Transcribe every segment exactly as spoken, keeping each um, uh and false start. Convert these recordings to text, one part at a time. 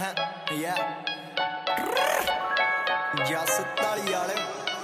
Yeah. ਜੱਸ ਤਾਲੀ ਵਾਲੇ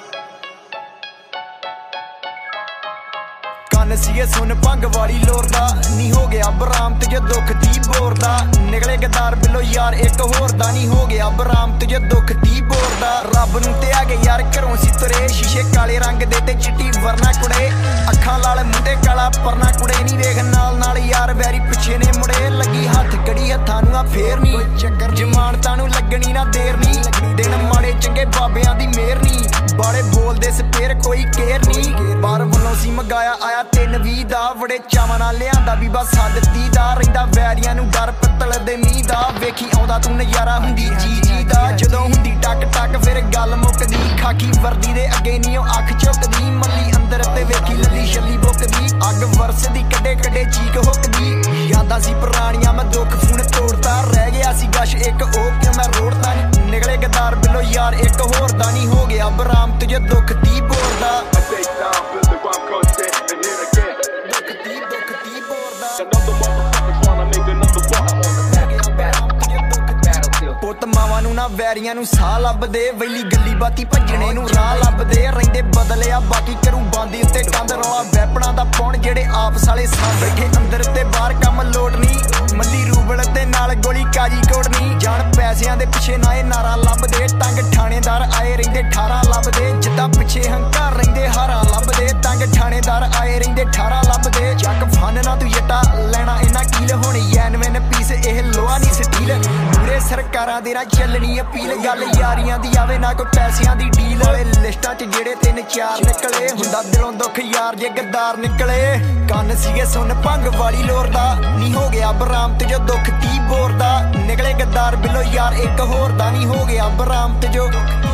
ਕੰਨ ਸੀਗੇ ਸੁਣ ਭੰਗ ਵਾਲੀ ਲੋਰ ਦਾ ਨੀ ਹੋ ਗਿਆ ਬਰਾਮ ਤੇ ਜੇ ਦੁੱਖ ਦੀ ਬੋਰ ਦਾ ਨਿਕਲੇ ਗਦਾਰ ਬਿੱਲੋ ਯਾਰ ਇੱਕ ਹੋਰ ਦਾ ਨੀ ਹੋ ਗਿਆ ਬਰਾਮ ਤੇ ਜੇ ਦੁੱਖ ਦੀ ਬੋਰ ਦਾ ਰੱਬ ਨੂੰ ਤੇ ਆ ਗਏ ਯਾਰ ਘਰੋਂ ਸੀ ਤੁਰੇ ਸ਼ੀਸ਼ੇ ਕਾਲੇ ਰੰਗ ਦੇ ਤੇ ਚਿੱਟੀ ਵਰਨਾ ਕੁੜੇ ਅੱਖਾਂ ਲਾਲ ਮੁੰਡੇ ਕਾਲਾ ਪਰਨਾ ਕੁੜੇ ਨੀ ਵੇਖ ਨਾਲ ਨਾਲ ਯਾਰ ਵੈਰੀ ਪਿੱਛੇ ਨੇ ਮੁੜੇ ਲੱਗੀ ਹੱਥ ਕੜੀ ਹੱਥਾਂ ਨੂੰ ਆ ਫੇਰ ਨੀ ਚੱਕਰ ਜਮਾਨਤਾਂ ਨੂੰ ਲੱਗਣੀ ਨਾ ਦੇਰ ਨੀ ਦਿਨ ਮਾੜੇ ਚੰਗੇ ਬਾਬਿਆਂ ਦੀ ਮਿਹਰ ਨੀ ਬਾਲੇ ਬੋਲਦੇ ਸਪੇਰ ਕੋਈ ਕੇਰ ਨੀ ਬਾਹਰ ਵੱਲੋਂ ਸੀ ਮੰਗਾਇਆ ਆਇਆ ਤਿੰਨ ਵੀਹ ਦਾ ਬੜੇ ਚਾਵਾਂ ਨਾਲ ਲਿਆਂਦਾ ਬੀਬਾ ਸਾਦਤੀ ਦਾ ਰਹਿੰਦਾ ਵੈਰੀਆਂ ਨੂੰ ਡਰ ਪਿੱਤਲ ਦੇ ਮੀਂਹ ਦਾ ਵੇਖੀ ਆਉਂਦਾ ਤੂੰ ਨਜ਼ਾਰਾ ਹੁੰਦੀ ਜੀ ਜੀ ਦਾ ਜਦੋਂ ਹੁੰਦੀ ਟਕ ਟਕ ਫਿਰ ਗੱਲ ਮੁੱਕਦੀ ਖਾਕੀ ਵਰਦੀ ਦੇ ਅੱਗੇ ਨੀ ਉਹ ਅੱਖ ਝੁਕਦੀ ਮੱਲੀ ਅੰਦਰ ਤੇ ਵੇਖੀ ਲੱਲੀ ਛੱਲੀ ਬੁੱਕਦੀ ਅੱਗ ਵਰਸਦੀ ਕੱਡੇ ਕੱਡੇ ਚੀਕ ਹੁੱਕਦੀ ਯਾਦਾਂ ਸੀ ਪੁਰਾਣੀਆਂ ਮੈਂ ਦੁੱਖ ਫੋਨ ਤੋੜਦਾ ਰਹਿ ਗਿਆ ਸੀ ਗਸ਼ ਇੱਕ ਉਹ ਕਿ ਮੈਂ ਰੋੜਦਾ ਨਿਕਲੇ ਗਦਾਰ ਬਿੱਲੋ ਯਾਰ ਇੱਕ ਹੋਰ ਦਾ ਨੀ ਹੋ ਗਿਆ ਬਰਾਮ ਤੁਝੇ ਦੁੱਖ ਦੀ ਬੋਰ ਦਾ ਪੁੱਤ ਮਾਵਾਂ ਨੂੰ ਨਾ ਵੈਰੀਆਂ ਨੂੰ ਸਾਹ ਲੱਭਦੇ ਵੈਲੀ ਗੱਲੀ ਬਾਤੀ ਭੱਜਣੇ ਨੂੰ ਰਾਹ ਲੱਭਦੇ ਰਹਿੰਦੇ ਬਦਲਿਆ ਬਾਕੀ ਕਰੂ ਬਾਂਦੀ ਉੱਤੇ ਕੰਧ ਰੌਲਾ ਵੈਪਣਾ ਦਾ ਪੌਣ ਜਿਹੜੇ ਆਪਸ ਵਾਲੇ ਸਾਂ ਬੈਠੇ ਅੰਦਰ ਤੇ ਬਾਹਰ ਕੰਮ ਲੋਟ ਨਹੀਂ ਮੱਲੀ ਰੂਬਲ ਤੇ ਨਾਲ ਗੋਲੀ ਕਾਜੀ ਕੋਟ ਨਹੀਂ ਜਾਣ ਪੈਸਿਆਂ ਦੇ ਪਿੱਛੇ ਨਾ ਇਹ ਨਾਰਾ ਲੱਭਦੇ ਟੰਗ ਥਾਣੇਦਾਰ ਆਏ ਰਹਿੰਦੇ ਠਾਰਾਂ ਲੱਭਦੇ ਜਿੱਦਾਂ ਪਿੱਛੇ ਹੰਕਾਰ ਰਹਿੰਦੇ ਹਾਰਾਂ ਲੱਭਦੇ ਟੰਗ ਥਾਣੇਦਾਰ ਆਏ ਰਹਿੰਦੇ ਠਾਰਾਂ ਲੱਭਦੇ ਚੱਕ ਫਨ ਨਾ ਤੂੰ ਜੱਟਾ ਲੈਣਾ ਇਹਨਾਂ ਕੀਲ ਹੋਣੀ ਯੈਨਵਨ ਪੀਸ ਇਹ ਲੋਹਾ ਨਹੀਂ ਸਟੀਲ ਪੂਰੇ ਸਰਕਾਰਾਂ ਦੇ ਨਾਲ ਚੱਲਣੀ ਅਪੀਲ ਗੱਲ ਯਾਰੀਆਂ ਦੀ ਆਵੇ ਨਾ ਕੋਈ ਪੈਸਿਆਂ ਦੀ ਡੀਲ ਵਾਲੇ ਲਿਸਟਾਂ 'ਚ ਜਿਹੜੇ ਤਿੰਨ ਚਾਰ ਨਿਕਲੇ ਹੁੰਦਾ ਦਿਲੋਂ ਦੁੱਖ ਯਾਰ ਜੇ ਗੱਦਾਰ ਨਿਕਲੇ ਕੰਨ ਸੀਗੇ ਸੁਣ ਭੰਗ ਵਾਲੀ ਲੋਰ ਦਾ ਨੀ ਹੋ ਗਿਆ ਬਰਾਮ ਤੇ ਜੋ ਦੁੱਖ ਦੀ ਬੋਰ ਦਾ ਨਿਕਲੇ ਗੱਦਾਰ ਬਿੱਲੋ ਯਾਰ ਇੱਕ ਹੋਰ ਦਾ ਨੀ ਹੋ ਗਿਆ ਬਰਾਮ ਤੇ ਜੋ